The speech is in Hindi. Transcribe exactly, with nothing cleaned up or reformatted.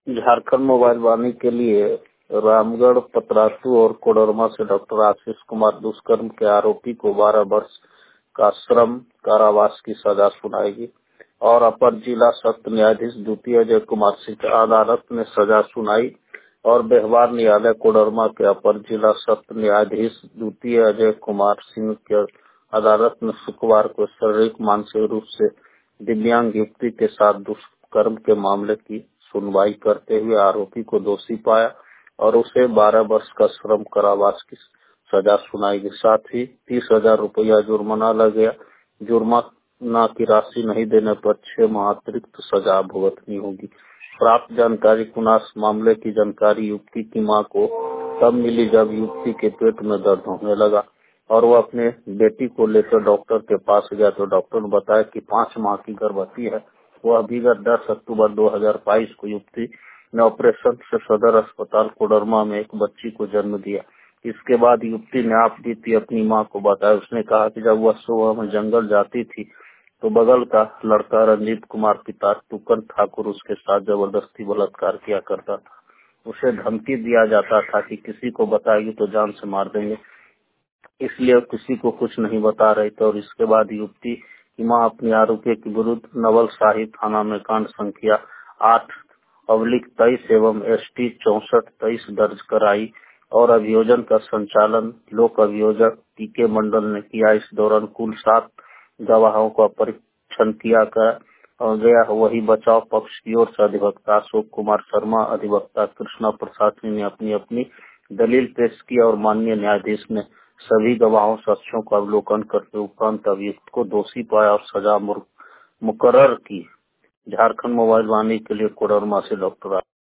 झारखंड मोबाइल वाणी के लिए रामगढ़, पतरातू और कोडरमा से डॉक्टर आशीष कुमार दुष्कर्म के आरोपी को बारह वर्ष का श्रम कारावास की सजा सुनाएगी और अपर जिला सत्र न्यायाधीश द्वितीय अजय कुमार सिंह की अदालत ने सजा सुनाई और व्यवहार न्यायालय कोडरमा के अपर जिला सत्र न्यायाधीश द्वितीय अजय कुमार सिंह के अदालत ने शुक्रवार को शारीरिक मानसिक रूप से दिव्यांग युवती के साथ दुष्कर्म के मामले की सुनवाई करते हुए आरोपी को दोषी पाया और उसे बारह वर्ष का श्रम कारावास की सजा सुनाई गई। साथ ही तीस हजार रुपया जुर्माना लगेगा। जुर्माना की राशि नहीं देने पर छह माह अतिरिक्त सजा भुगतनी होगी। प्राप्त जानकारी के अनुसार मामले की जानकारी युवती की मां को तब मिली जब युवती के पेट में दर्द होने लगा और वह अपने बेटी को लेकर डॉक्टर के पास गया तो डॉक्टर ने बताया कि पाँच माह की गर्भवती है। वह विगत दस अक्टूबर दो हजार बाईस को युवती ने ऑपरेशन से सदर अस्पताल कोडरमा में एक बच्ची को जन्म दिया। इसके बाद युवती ने आप बीती अपनी मां को बताया। उसने कहा कि जब वह सुबह में जंगल जाती थी तो बगल का लड़का रंजीत कुमार पिता टुकन ठाकुर उसके साथ जबरदस्ती बलात्कार किया करता था। उसे धमकी दिया जाता था कि किसी को बताएगी तो जान से मार देंगे, इसलिए किसी को कुछ नहीं बता रही थी। और इसके बाद युवती की मां अपने आरोपी के विरुद्ध नवल शाही थाना में कांड संख्या आठ अवलिक तेईस एवं एस टी चौसठ तेईस दर्ज कराई और अभियोजन का संचालन लोक अभियोजक टी के मंडल ने किया। इस दौरान कुल सात गवाहों का परीक्षण किया गया। वही बचाव पक्ष की ओर से अधिवक्ता अशोक कुमार शर्मा, अधिवक्ता कृष्णा प्रसाद सिंह ने अपनी अपनी दलील पेश की और माननीय न्यायाधीश ने सभी गवाहों साक्ष्यों का अवलोकन करके उपरांत अभियुक्त को दोषी पाया और सजा मुकर्रर की। झारखंड मोबाइल वाणी के लिए कोडरमा से डॉक्टर